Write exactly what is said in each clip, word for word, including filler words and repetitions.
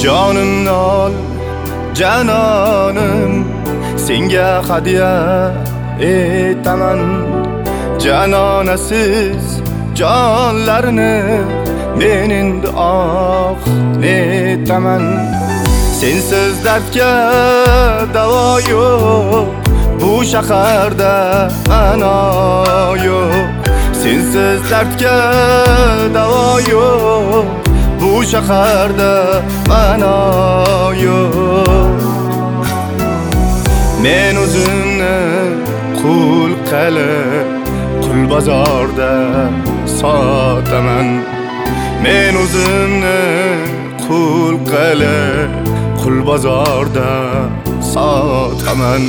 Canımni ol janonim, senga hadiya etaman. Janonasiz jonlarni men endi oh netaman. Sensiz dardga davo yo'q, bu shaharda ana yo'q. Sensiz dardga davo yo'q, bu shaharda ana yo'q. Men o'zimni qul qilib qul bozorda sotaman. Men o'zimni qul qilib qul bozorda sotaman.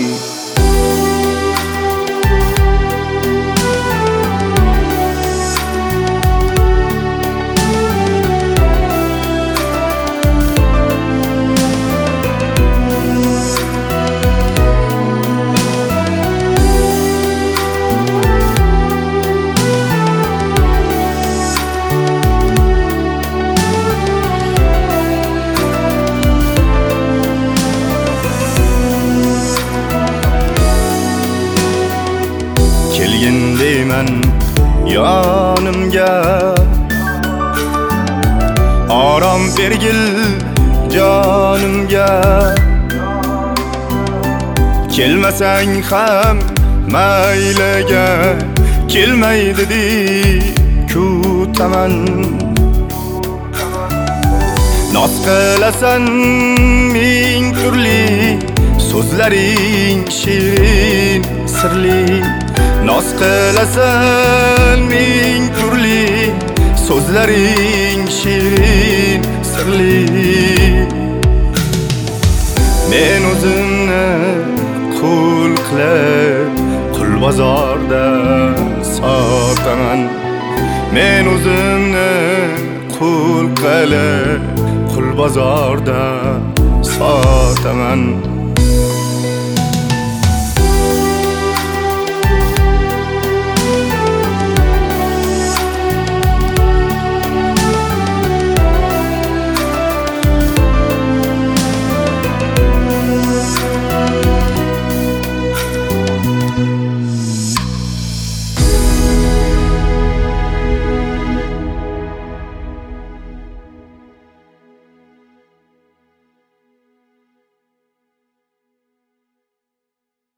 Kelgin deyman yonimga, orom bergil jonimga. Kelmasang ham mayliga, kelmaydi deb kutaman. Noz qilasan ming turli, so'zlaring shirin sirli. Noz qilasan ming turli, so'zlaring shirin sirli. Men o'zimni qul qilib qul bozorda sotaman. Men o'zimni qul qilib qul bozorda sotaman.